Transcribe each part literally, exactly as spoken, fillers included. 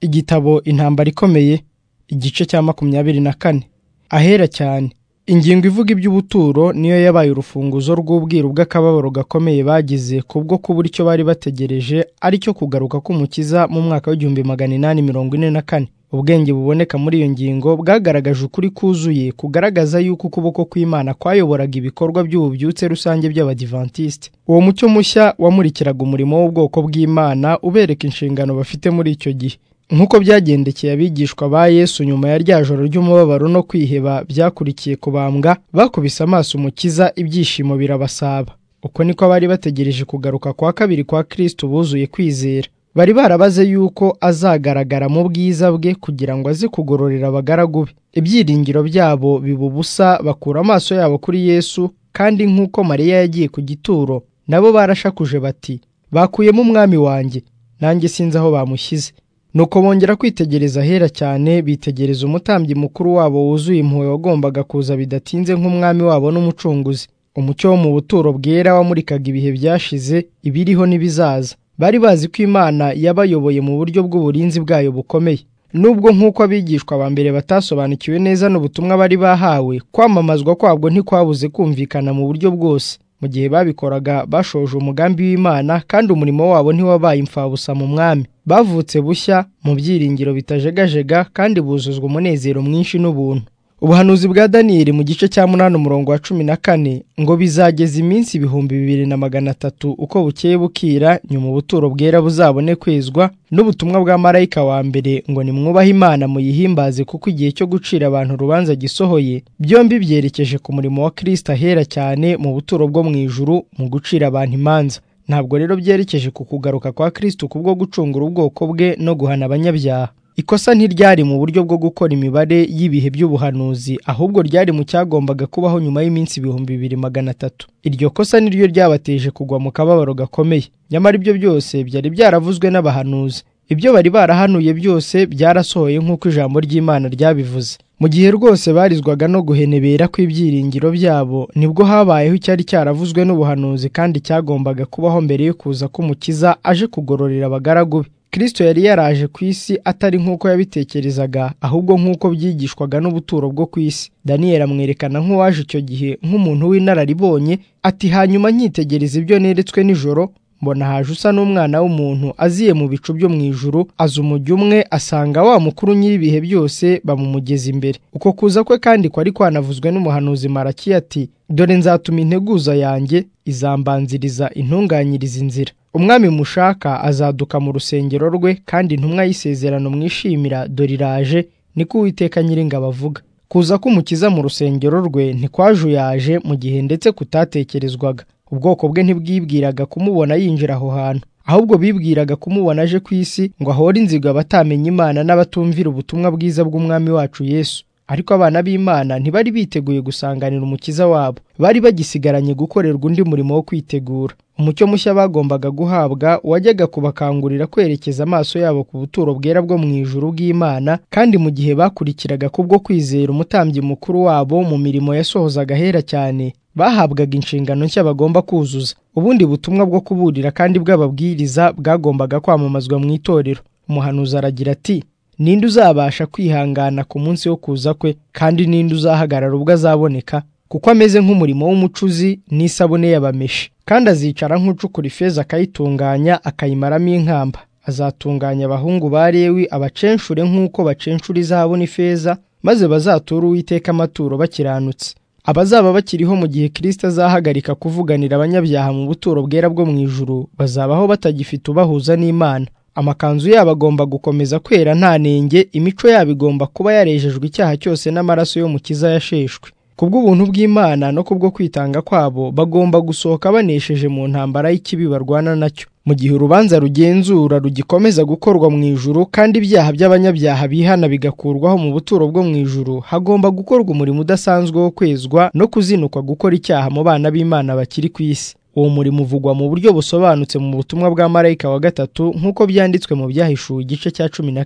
Igitabo Intambara Ikomeye, igice cya makumyabiri na kane. Ahera cyane. Ingingo ivuga iby'ubuturo niyo yabaye urufunguzo rw'ubwiru bw'akababaro gakomeye bagize kubwo kubura icyo bari bategereje, ari cyo kugaruka k'Umukiza mu mwaka w'igihumbi magana inani mirongo ine na kane. Ubwenge buboneka muri iyo ngingo bwagaragaje ukuri kuzuye kugaragaza yuko ukuboko kw'Imana kwayoboraga ibikorwa by'ububyutse rusange by'Abadivantisite. Uwo mucyo mushya wamurikiraga umurimo w'ubwoko bw'Imana ubereka inshingano bafite muri icyo gihe. Nk'uko byagendekeye abigishwa ba Yesu nyuma ya rya joro ry'umubabaro no kwiheba byakurikiye kubambwa, bakubise amaso Umukiza, ibyishimo birabasaba. Uko niko bari bategereje kugaruka kwa kabiri kwa Kristo buzuye kwizera. Bari barabaze yuko azagaragara mu bwiza bwe kugira ngo aze kugororera abagaragu be. Ibyiringiro byabo biba ubusa, bakura amaso yabo kuri Yesu, kandi nk'uko Mariya yagiye ku gituro, nabo barashakuje bati, bakuyemo umwami wanjye, nanjye sinzi aho bamushyize. Nuko bongera kwitegereza ahera cyane, bitegereza umutambyi mukuru wabo wuzuye impuhwe wagombaga kuza bidatinze nk'umwami wabo n'umucunguzi. Umucyo wo mu buturo bwera wamurikaga ibihe byashize, ibiriho n'ibizaza. Bari bazi ko Imana yabayoboye mu buryo bw'uburinzi bwayo bukomeye. Nubwo nk'uko abigishwa ba mbere batasobanukiwe neza n'ubutumwa bari bahawe, kwamamazwa kwabwo ntikwabuze kumvikana mu buryo bwose. Mu gihe babikoraga bashoje umugambi w'Imana, kandi umurimo wabo ntiwabaye imfabusa mu mwami. Bavutse bushya mu byiringiro bitajegajega, kandi buzuzwa umunezero mwinshi n'ubuntu. Ubuhanuzi bwa Daniyeli mu gice cya munani umurongo wa cumi na kane ngo bizageza iminsi ibihumbi bibiri na magana atatu uko bukeye bukira, nyuma ubuturo bwera buzabone kwezwa, n'ubutumwa bwa marayika wa mbere ngo nimwubahe Imana muyihimbaze kuko igihe cyo gucira abantu urubanza gisohoye, byombi byerekeje ku murimo wa Kristo ahera cyane mu buturo bwo mu ijuru mu gucira abantu imanza. Ntabwo rero byerekeje ku kugaruka kwa Kristo kubwo gucungura ubwoko bwe no guhana abanyabyaha. Ikosa ntiryari mu buryo bwo gukora imibare y'ibihe by'ubuhanuzi, ahubwo ryari mu cyagombaga kubaho nyuma y'iminsi ibihumbi bibiri magana atatu. Iryo kosa niryo ryabateje kugwa mu kababaro gakomeye. Nyamara ibyo byose byari byaravuzwe n'abahanuzi. Ibyo bari barahanuye byose byarasohoye nk'uko ijambo ry'Imana ryabivuze. Mu gihe rwose barizwaga no guhenebera kw'ibyiringiro byabo, nibwo habayeho icyari cyaravuzwe n'ubuhanuzi kandi cyagombaga kubaho mbere yo kuza k'Umukiza aje kugororera abagaragu be. Kristo yari yaraje ku isi atari nk'uko yabitekerezaga, ahubwo nk'uko byigishwaga n'ubuturo bwo ku isi. Daniyeli amwerekana nk'uwaje icyo gihe nk'umuntu w'inararibonye, ati hanyuma nkitegereza ibyo neretswe nijoro, mbona haje usa n'umwana w'umuntu aziye mu bicu byo mu ijuru, aza umujyo umwe asanga wa mukuru nyir'ibihe byose bamumugeza imbere. Uko kuza kwe kandi kwari kwanavuzwe n'umuhanuzi Malakiya ati, dore nzatuma integuza yanjye izambanziriza intunganyiriza inzira. Umwami mushaka azaduka mu rusengero rwe, kandi intumwa y'isezerano mwishimira dore iraje, niko Uwiteka Nyiringabo avuga. Kuza k'Umukiza mu rusengero rwe ntikwajuyaje mu gihe ndetse kutatekerezwaga. Ubwoko bwe ntibwibwiraga kumubona yinjira aho hantu, ahubwo bibwiraga kumubona aje ku isi ngo ahore inzigo abatamenya Imana n'abatumvira ubutumwa bwiza bw'umwami wacu Yesu. Ariko abana b'Imana ntibari biteguye gusanganira Umukiza wabo, bari bagisigaranye gukorerwa undi murimo wo kwitegura. Umucyo mushya bagombaga guhabwa wajyaga kubakangurira kwerekeza amaso yabo ku buturo bwera bwo mu ijuru bw'Imana, kandi mu gihe bakurikiraga kubwo kwizera umutambyi mukuru wabo mu mirimo yasohozaga ahera cyane, bahabwaga inshingano nshya bagomba kuzuza. Ubundi butumwa bwo kuburira kandi bw'ababwiriza bwagombaga kwamamazwa mu itorero. Umuhanuzi aragira ati, ninde uzabasha kwihangana ku munsi wo kuza kwe, kandi ninde uzahagarara ubwo azaboneka? Kuko ameze nk'umurimo w'umucuzi n'isabune y'abameshi, kandi azicara nk'ucukura ifeza akayitunganya akayimaramo inkamba. Azatunganya abahungu ba Lewi abacenchure nk'uko bacenshura izahabu n'ifeza, maze bazatura Uwiteka amaturo bakiranutse. Abazaba bakiriho mu gihe Kristo azahagarika kuvuganira abanyabyaha mu buturo bwera bwo mu ijuru, bazabaho batagifite ubahuza n'Imana. Amakanzu yabo agomba gukomeza kwera nta nenge, imico yabo igomba kuba yarejejwe icyaha cyose n'amaraso y'Umukiza yasheshwe. Kubw'ubuntu bw'Imana no kubwo kwitanga kwabo, bagomba gusohoka banesheje mu ntambara y'ikibi barwana nacyo. Mu gihe urubanza rugenzura rugikomeza gukorwa mu ijuru, kandi ibyaha by'abanyabyaha bihana bigakurwaho mu buturo bwo mu ijuru, hagomba gukorwa umurimo udasanzwe wo kwezwa no kuzinukwa gukora icyaha mu bana b'Imana bakiri ku isi. Uwo murimo uvugwa mu buryo busobanutse mu butumwa bwa marayika wa gatatu nk'uko byanditswe mu Byahishuwe igice cya cumi na kane.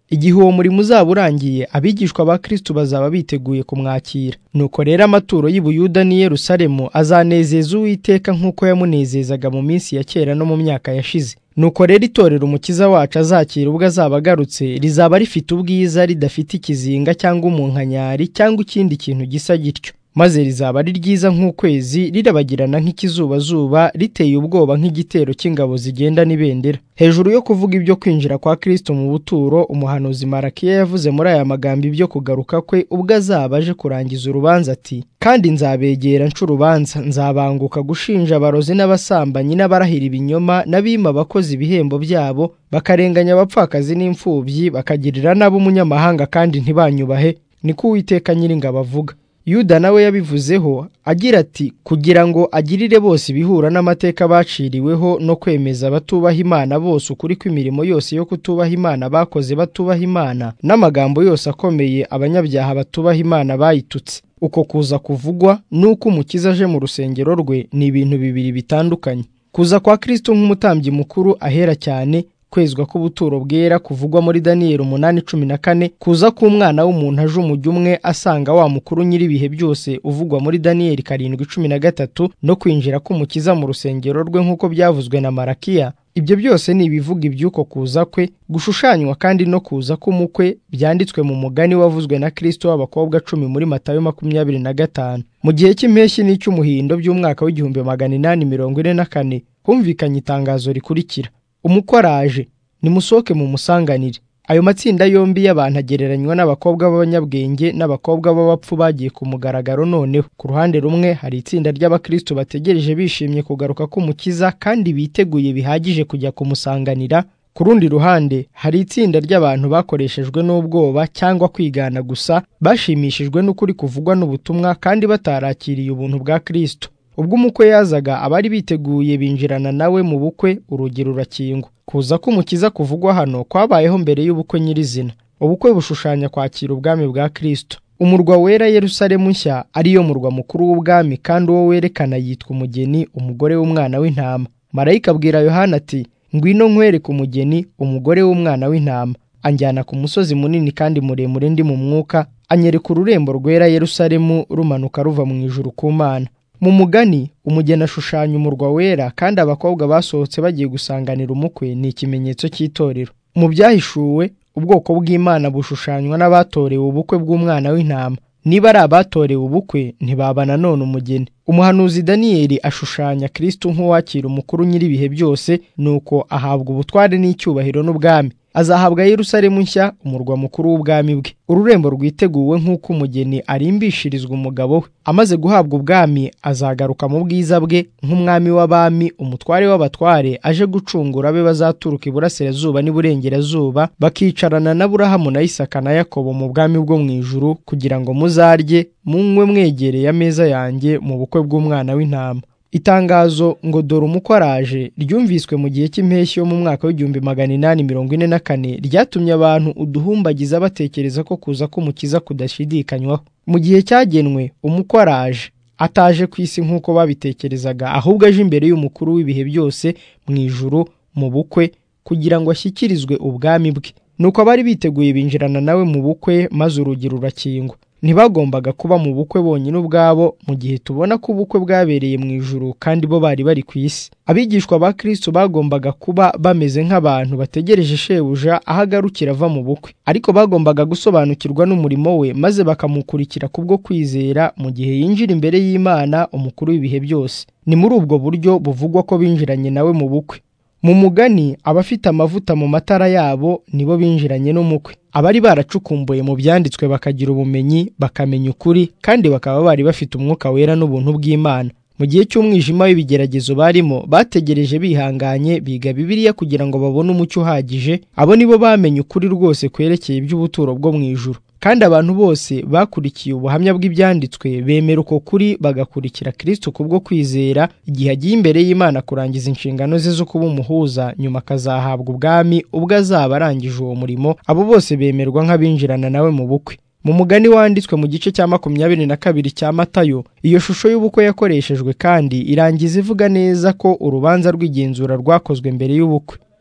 igihe uwo murimo uzaba urangiye abigishwa ba Kristo bazaba biteguye kumwakira. Nuko rero amaturo y'i Buyuda n'i Yerusalemu azanezeza Uwiteka nk'uko yamunezezaga mu minsi ya kera no mu myaka yashize. Nuko rero itorero Umukiza wacu azakira ubwo azaba agarutse rizaba rifite ubwiza, ridafite ikizinga cyangwa umunkanyari cyangwa ikindi kintu gisa gityo, maze rizaba ari ryiza nk'ukwezi, rirabagirana nk'ikizubazuba, riteye ubwoba nk'igitero cy'ingabo zigenda n'ibendera. Hejuru yo kuvuga ibyo kwinjira kwa Kristo mu buturo, umuhanuzi Malakiya yavuze muri aya magambo ibyo kugaruka kwe ubwo azaba aje kurangiza urubanza ati, kandi nzabegera nca urubanza, nzabanguka gushinja abarozi n'abasambanyi n'abarahira ibinyoma n'abima abakozi ibihembo byabo, bakarenganya abapfakazi n'imfubyi, bakagirira nabo umunyamahanga kandi ntibanyubahe, niko Uwiteka Nyiringabo avuga. Yuda nawe yabivuzeho agira ati, kugira ngo agirire bose ibihura n'amateka baciriweho no kwemeza abatubaha Imana bose ukuri kw'imirimo yose yo kutubaha Imana bakoze batubaha Imana, n'amagambo yose akomeye abanyabyaha batubaha Imana bayitutse. Uko kuza kuvugwa nuko Umukiza aje mu rusengero rwe ni ibintu bibiri bitandukanye. Kuza kwa Kristo nk'umutambyi mukuru ahera cyane, kwezwa k'ubuturo bwera kuvugwa muri Daniyeli umunani cumi na kane, kuza k'umwana w'umuntu aje umujyi umwe asanga wa mukuru nyir'ibihe byose uvugwa muri Daniyeli karindwi cumi na gatatu, no kwinjira k'Umukiza mu rusengero rwe nk'uko byavuzwe na Malakiya. Ibyo byose ni ibivuga iby'uko kuza kwe gushushanywa kandi no kuza k'umukwe byanditswe mu mugani wavuzwe na Kristo w'abakobwa cumi muri Matayo makumyabiri na gatanu. Mu gihe cy'impeshyi n'icy'umuhindo by'umwaka w'igihumbi magana inani mirongo ine na kane humvikanye itangazo rikurikira: umukwe araje, nimusohoke mu musanganire. Ayo matsinda yombi y'abantu agereranywa n'abakobwa b'abanyabwenge n'abakobwa b'abapfu bagiye ku mugaragaro. Noneho ku ruhande rumwe hari itsinda ry'abakristo bategereje bishimye kugaruka k'Umukiza kandi biteguye bihagije kujya kumusanganira. Ku rundi ruhande hari itsinda ry'abantu bakoreshejwe n'ubwoba cyangwa kwigana gusa, bashimishijwe n'ukuri kuvugwa n'ubutumwa kandi batarakiriye ubuntu bwa Kristo. Ubwo umukwe yazaga abari biteguye binjirana nawe mu bukwe, urugi rurakingwa. Kuza k'Umukiza kuvugwa hano kwabayeho mbere y'ubukwe nyirizina. Ubukwe bushushanya kwakira ubwami bwa Kristo. Umurwa wera Yerusalemu nshya ariyo murwa mukuru w'ubwami, kandi uwo werekana yitwa umugeni, umugore w'umwana w'intama. Marayika abwira Yohana ati, ngwino nkwereke umugeni, umugore w'umwana w'intama. Anjyana ku musozi munini kandi muremure ndi mu mwuka, anyereka ururembo rwera Yerusalemu rumanuka ruva mu ijuru ku Mana. Mu mugani umugeni ashushanya umurwa wera, kandi abakobwa basohotse bagiye gusanganira umukwe ni ikimenyetso cy'itorero. Mu byahishuwe ubwoko bw'Imana bushushanywa n'abatorewe ubukwe bw'umwana w'intama. Niba ari abatorewe ubukwe ntibaba nanone umugeni. Umuhanuzi Daniyeli ashushanya Kristo nk'uwakira umukuru nyir'ibihe byose, nuko ahabwa ubutware n'icyubahiro n'ubwami. Azahabwa Yerusalemu nshya, umurwa mukuru w'ubwami bwe, ururembo rwiteguwe nk'uko umugeni arimbishirizwa umugabo we. Amaze guhabwa ubwami azagaruka mu bwiza bwe nk'umwami w'abami, umutware w'abatware, aje gucungura abe bazaturuka iburasirazuba n'iburengerazuba, bakicarana na Aburahamu na Isaka na Yakobo mu bwami bwo mu ijuru, kugira ngo muzarye munywe mwegereye ameza yanjye mu bukwe bw'umwana w'intama. Itangazo ngo dore umukwe araje ryumviswe mu gihe cy'impeshyi yo mu mwaka w'igihumbi magana inani mirongo ine na kane, ryatumye abantu uduhumbagiza batekereza ko kuza k'Umukiza kudashidikanywaho. Mu gihe cyagenwe umukwe araje, ataje ku isi nk'uko babitekerezaga, ahubwo aje imbere y'umukuru w'ibihe byose mu ijuru mu bukwe, kugira ngo ashyikirizwe ubwami bwe. Nuko abari biteguye binjirana nawe mu bukwe, maze urugi rurakingwa. Ntibagombaga kuba mu bukwe bonyine ubwabo, mu gihe tubona ko ubukwe bwabereye mu ijuru kandi bo bari bari ku isi. Abigishwa ba Kristo bagombaga kuba bameze nk'abantu bategereje shebuja aho agarukira ava mu bukwe, ariko bagombaga gusobanukirwa n'umurimo we maze bakamukurikira kubwo kwizera mu gihe yinjira imbere y'Imana, umukuru w'ibihe byose. Ni muri ubwo buryo buvugwa ko binjiranye nawe mu bukwe. Mu mugani abafite amavuta mu matara yabo nibo binjiranye n'umukwe. Abari baracukumbuye mu byanditswe bakagira ubumenyi, bakamenya ukuri, kandi bakaba bari bafite umwuka wera n'ubuntu bw'Imana. Mu gihe cy'umwijima w'ibigeragezo barimo, bategereje bihanganye, biga Bibiliya kugira ngo babone umucyo uhagije. Abo nibo bamenye ukuri rwose kwerekeye iby'ubuturo bwo mu ijuru. Kandi abantu bose bakurikiye ubuhamya bw'ibyanditswe bemera uko kuri, bagakurikira Kristo kubwo kwizera, igihe agiye imbere y'Imana kurangiza inshingano ze zo kuba umuhuza, nyuma akazahabwa ubwami ubwo azaba arangije uwo murimo. Abo bose bemerwa nk'abinjirana nawe mu bukwe. Mu mugani wanditswe mu gice cya makumyabiri na kabiri cya Matayo, iyo shusho y'ubukwe yakoreshejwe kandi irangiza ivuga neza ko urubanza rw'igenzura rwakozwe mbere y'ubukwe.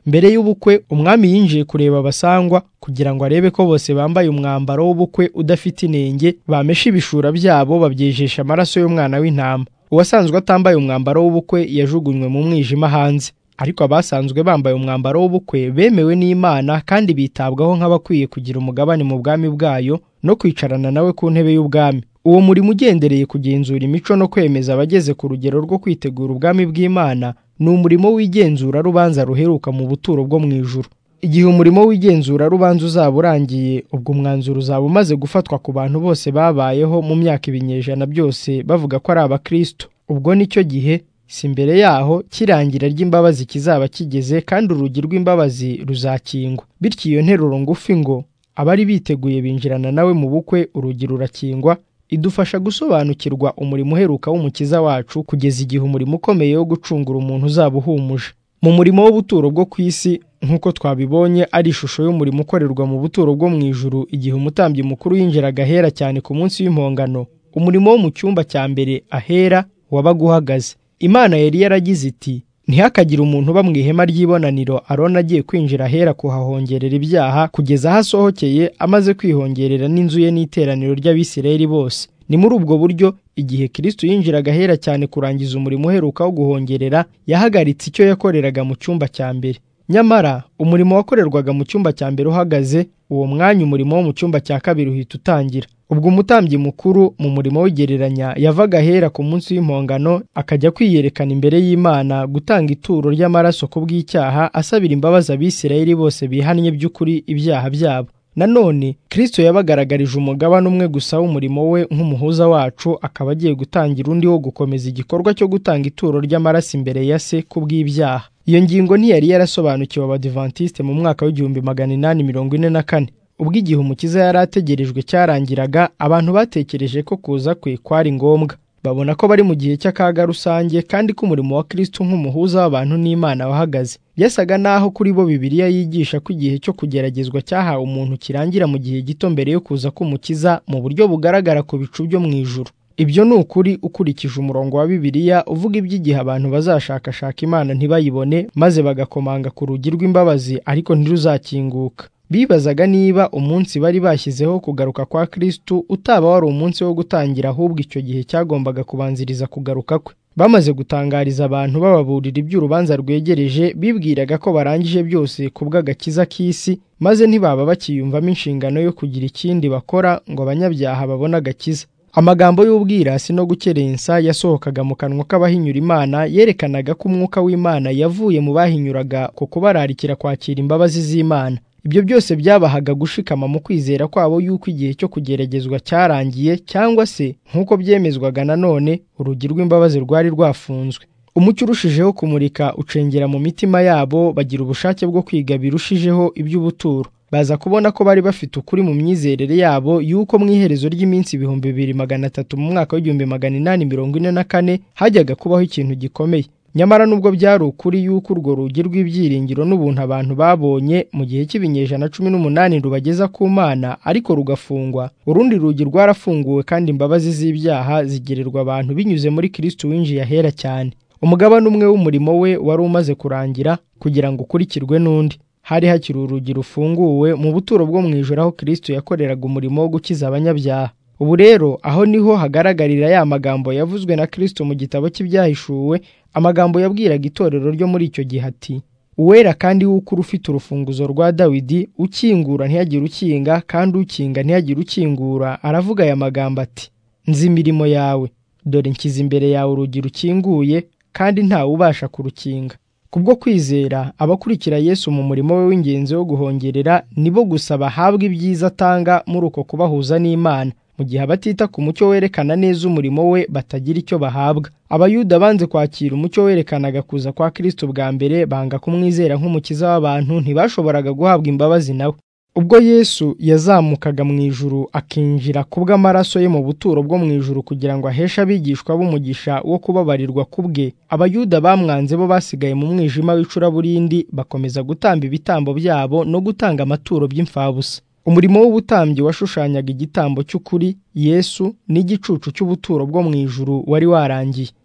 Mbere y'ubukwe umwami yinjiye kureba abasangwa kugira ngo arebe ko bose bambaye umwambaro w'ubukwe udafite inenge, bameshe ibishura byabo babyejesha amaraso y'umwana w'intama. Uwasanzwe atambaye umwambaro w'ubukwe yajugunywe mu mwijima hanze, ariko abasanzwe bambaye umwambaro w'ubukwe bemewe n'Imana kandi bitabwaho nk'abakwiye kugira umugabane mu bwami bwayo no kwicarana nawe ku ntebe y'ubwami. Uwo murimo ugendereye kugenzura imico no kwemeza abageze ku rugero rwo kwitegura ubwami bw'Imana ni umurimo w'igenzura rubanza ruheruka mu buturo bwo mu ijuru. Igihe umurimo w'igenzura rubanza uzaba urangiye, ubwo umwanzuro uzaba umaze gufatwa ku bantu bose babayeho mu myaka ibinyejana byose bavuga ko ari abakristo. Ubwo nicyo gihe, si mbere yaho, kirangira ry'imbabazi kizaba kigeze kandi urugi rw'imbabazi ruzakingwa. Bityo iyo nteruro ngufi ngo abari biteguye binjirana nawe mu bukwe, urugi rurakingwa, idufasha gusobanukirwa umurimo uheruka w'umukiza wacu kugeza igihe umurimo ukomeye wo gucungura umuntu uzaba uhumuje. Mu murimo w'ubuturo bwo ku isi, nk'uko twabibonye, ari ishusho y'umurimo ukorerwa mu buturo bwo mu ijuru igihe umutambyi mukuru yinjiraga ahera cyane ku munsi w'impongano. Umurimo wo mu cyumba cya mbere ahera wabaga uhagaze. Imana yari yaragize iti, ntihakagire umuntu uba mu ihema ry'ibonaniro Aroni agiye kwinjira ahera kuhahongerera ibyaha kugeza aho asohokeye amaze kwihongerera n'inzu ye n'iteraniro ry'Abisirayeli bose. Ni muri ubwo buryo igihe Kristo yinjiraga ahera cyane kurangiza umurimo uheruka wo guhongerera, yahagaritse icyo yakoreraga mu cyumba cya mbere. Nyamara umurimo wakorerwaga mu cyumba cya mbere uhagaze, uwo mwanya umurimo wo mu cyumba cya kabiri uhita utangira. Ubwo umutambyi mukuru mu murimo w'igereranya yavaga ahera ku munsi w'impongano akajya kwiyerekana imbere y'Imana gutanga ituro ry'amaraso ku bw'icyaha, asabira imbabazi Abisirayeli bose bihannye by'ukuri ibyaha byabo. Nanone Kristo yabagaragarije umugabane umwe gusa w'umurimo we nk'umuhuza wacu, akaba agiye gutangira undi wo gukomeza igikorwa cyo gutanga ituro ry'amaraso imbere ya se ku bw'ibyaha. Iyo ngingo ntiyari yarasobanukiwe Abadiventiste mu mwaka w'igihumbi magana inani mirongo ine na kane. Ubwo igihe umukiza yari ategerejwe cyarangiraga, abantu batekereje ko kuza kwe kwari ngombwa. Babona ko bari mu gihe cy'akaga rusange kandi ko umurimo wa Kristo nk'umuhuza w'abantu n'Imana wahagaze. Byasaga naho kuri bo Bibiliya yigisha ko igihe cyo kugeragezwa cyahawe umuntu kirangira mu gihe gito mbere yo kuza k'umukiza mu buryo bugaragara ku bicu byo mu ijuru. Ibyo ni ukuri ukurikije umurongo wa Bibiliya uvuga iby'igihe abantu bazashakashaka Imana ntibayibone, maze bagakomanga ku rugi rw'imbabazi ariko ntiruzakinguka. Bibazaga niba umunsi bari bashyizeho kugaruka kwa Kristo utaba wari umunsi wo gutangira, ahubwo icyo gihe cyagombaga kubanziriza kugaruka kwe. Bamaze gutangariza abantu bababurira iby'urubanza rwegereje, bibwiraga ko barangije byose ku bw'agakiza k'isi, maze ntibaba bakiyumvamo inshingano yo kugira ikindi bakora ngo abanyabyaha babone agakiza. Amagambo y'ubwirasi no gukerensa yasohokaga mu kanwa k'abahinyura Imana yerekanaga ko umwuka w'Imana yavuye mu bahinyuraga ku kubararikira kwakira imbabazi z'Imana. Ibyo byose byabahaga gushikama mu kwizera kwabo yuko igihe cyo kugeragezwa cyarangiye, cyangwa se nk'uko byemezwaga nanone, urugi rw'imbabazi rwari rwafunzwe. Umucyo urushijeho kumurika ucengera mu mitima yabo, bagira ubushake bwo kwiga birushijeho iby'ubuturo. Baza kubona ko bari bafite ukuri mu myizerere yabo yuko mu iherezo ry'iminsi ibihumbi bibiri magana atatu mu mwaka w'igihumbi magana inani mirongo ine na kane hajyaga kubaho ikintu gikomeye. Nyamara nubwo byari ukuri yuko urwo rugi rw'ibyiringiro n'ubuntu abantu babonye mu gihe cy'ibinyejana cumi n'umunani rubageza ku Mana ariko rugafungwa, urundi rugi rwarafunguwe kandi imbabazi z'ibyaha zigererwa abantu binyuze muri Kristo winjiye ahera cyane. Umugabane umwe w'umurimo we wari umaze kurangira kugira ngo ukurikirwe n'undi. Hari hakiri urugi rufunguwe mu buturo bwo mu ijuru aho Kristo yakoreraga umurimo wo gukiza abanyabyaha. Ubu rero aho niho hagaragarira ya magambo yavuzwe na Kristo mu gitabo cy'ibyahishuwe, amagambo yabwiraga itorero ryo muri icyo gihe ati, uwera kandi w'ukuri ufite urufunguzo rwa Dawidi, ukingura ntihagire ukinga kandi ukinga ntihagire ukingura, aravuga aya magambo ati, nzi imirimo yawe, dore nshyize imbere yawe urugi rukinguye kandi ntawe ubasha kurukinga. Kubwo kwizera abakurikira Yesu mu murimo we w'ingenzi wo guhongerera nibo gusa bahabwa ibyiza atanga muri uko kubahuza n'Imana, mu gihe abatita ku mucyo werekana neza umurimo we batagira icyo bahabwa. Abayuda banze kwakira umucyo werekanaga kuza kwa Kristo bwa mbere, banga kumwizera nk'umukiza w'abantu, ntibashoboraga guhabwa imbabazi nawe. Ubwo Yesu yazamukaga mu ijuru akinjira kubw'amaraso ye mu buturo bwo mu ijuru kugira ngo aheshe abigishwa b'umugisha wo kubabarirwa kubwe, Abayuda bamwanze bo basigaye mu mwijima w'icuraburindi, bakomeza gutamba ibitambo byabo no gutanga amaturo by'imfabusa. Umurimo w'ubutambyi washushanyaga igitambo cy'ukuri, Yesu n'igicucu cy'ubuturo bwo mu ijuru wari warangiye.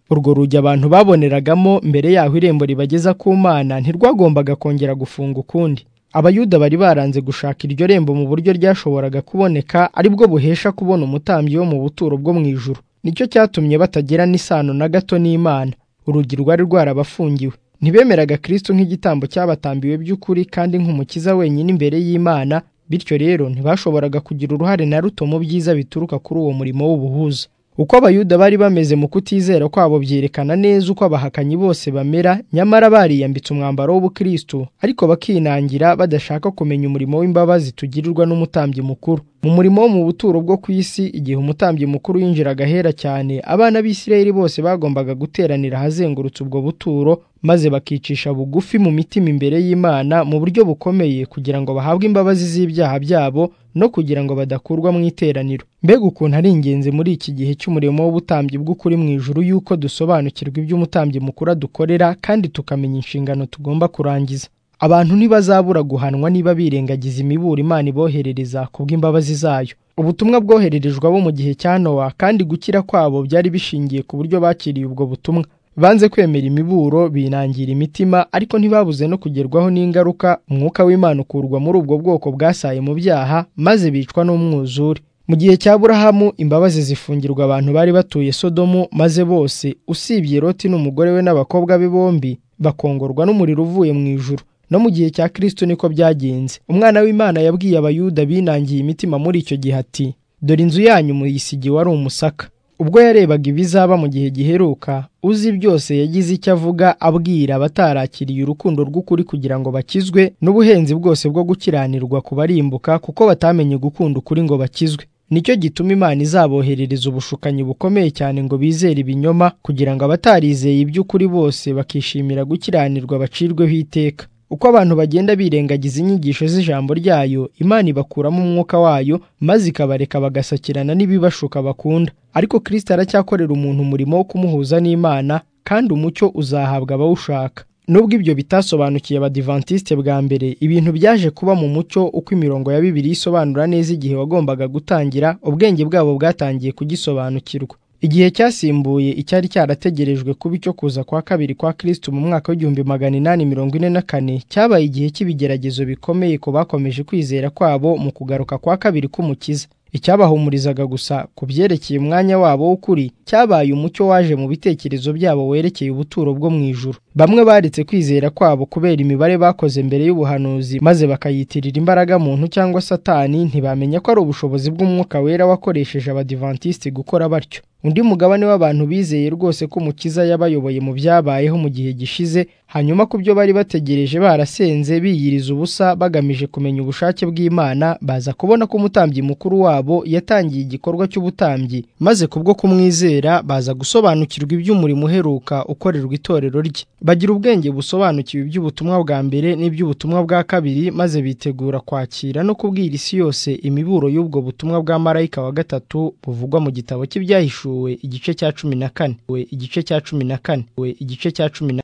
urwo rugi abantu baboneragamo mbere yaho irembo ribageza ku Mana ntirwagombaga kongera gufunga ukundi. Abayuda bari baranze gushaka iryo rembo mu buryo ryashoboraga kuboneka ari bwo buhesha kubona umutambyi wo mu buturo bwo mu ijuru. Nicyo cyatumye batagira n'isano na gato n'Imana. Urugi rwari rwarabafungiwe. Ntibemeraga Kristo nk'igitambo cyabatambiwe by'ukuri kandi nk'umukiza wenyine imbere y'Imana, bityo rero ntibashoboraga kugira uruhare na ruto mu byiza bituruka kuri uwo murimo w'ubuhuza. Uko Abayuda bari bameze mu kutizera kwabo byerekana neza uko abahakanyi bose bamera, nyamara bariyambitse umwambaro w'ubukristo ariko bakinangira badashaka kumenya umurimo w'imbabazi tugirirwa n'umutambyi mukuru. Mu murimo wo mu buturo bwo ku isi, igihe umutambyi mukuru yinjiraga ahera cyane, abana b'Isirayeli bose bagombaga guteranira ahazengurutse ubwo buturo maze bakicisha bugufi mu mitima imbere y'Imana mu buryo bukomeye kugira ngo bahabwe imbabazi z'ibyaha byabo no kugira ngo badakurwa mu iteraniro. Mbega ukuntu ari ingenzi muri iki gihe cy'umurimo w'ubutambyi bw'ukuri mu ijuru yuko dusobanukirwa iby'umutambyi mukuru adukorera kandi tukamenya inshingano tugomba kurangiza. Abantu ntibazabura guhanwa niba birengagiza imiburo Imana iboherereza kubw'imbabazi zayo. Ubutumwa bwohererejwe abo mu gihe cya Nowa kandi gukira kwabo byari bishingiye ku buryo bakiriye ubwo butumwa. Banze kwemera imiburo, binangira imitima, ariko ntibabuze no kugerwaho n'ingaruka. Umwuka w'Imana ukurwa muri ubwo bwoko bwasaye mu byaha maze bicwa n'umwuzure. Mu gihe cya Aburahamu imbabazi zifungirwa abantu bari batuye Sodomu, maze bose usibye Loti n'umugore we n'abakobwa be bombi bakongorwa n'umuriro uvuye mu ijuru. No mu gihe cya Kristo niko byagenze. Umwana w'Imana yabwiye Abayuda binangiye imitima muri icyo gihe ati, dore inzu yanyu muyisigi wari umusaka. Ubwo yarebaga ibizaba mu gihe giheruka, uzi byose yagize icyo avuga abwira abatarakiriye urukundo rw'ukuri kugira ngo bakizwe n'ubuhenzi bwose bwo gukiranirwa kubarimbuka kuko batamenye gukunda ukuri ngo bakizwe. Nicyo gituma Imana izaboherereza ubushukanyi bukomeye cyane ngo bizere ibinyoma kugira ngo abatarizeye iby'ukuri bose bakishimira gukiranirwa bacirweho iteka. Uko abantu bagenda birengagiza inyigisho z'ijambo ryayo, Imana ibakuramo umwuka wayo maze ikabareka bagasakirana n'ibibashuka bakunda. Ariko Kristo aracyakorera umuntu umurimo wo kumuhuza n'Imana, kandi umucyo uzahabwa abawushaka. Nubwo ibyo bitasobanukiye Abadivantisite bwa mbere, ibintu byaje kuba mu mucyo uko imirongo ya Bibiliya isobanura neza igihe wagombaga gutangira, ubwenge bwabo bwatangiye kugisobanukirwa. Igihe cyasimbuye icyari cyarategerejwe kuba icyo kuza kwa kabiri kwa Kristo mu mwaka w'igihumbi magana inani mirongo ine na kane cyabaye igihe cy'ibigeragezo bikomeye ku bakomeje kwizera kwabo mu kugaruka kwa kabiri k'Umukiza. Icyabahumurizaga gusa ku byerekeye umwanya wabo w'ukuri cyabaye umucyo waje mu bitekerezo byabo werekeye ubuturo bwo mu ijuru. Bamwe baretse kwizera kwabo kubera imibare bakoze mbere y'ubuhanuzi maze bakayitirira imbaraga muntu cyangwa Satani, ntibamenya ko ari ubushobozi bw'Umwuka Wera wakoresheje Abadivantisiti gukora batyo. Undi mugabane w'abantu bizeye rwose ko Umukiza yabayoboye mu byabayeho mu gihe gishize, hanyuma ku byo bari bategereje barasenze biyiriza ubusa bagamije kumenya ubushake bw'Imana, baza kubona ko umutambyi mukuru wabo yatangiye igikorwa cy'ubutambyi, maze kubwo kumwizera baza gusobanukirwa iby'umurimo uheruka ukorerwa itorero rye. Bagira ubwenge busobanukiwe iby'ubutumwa bwa mbere n'iby'ubutumwa bwa kabiri, maze bitegura kwakira no kubwira isi yose imiburo y'ubwo butumwa bwa marayika wa gatatu buvugwa mu gitabo cy'ibyahishuwe igice cya cumi na kane, igice cya cumi na kane, igice cya cumi na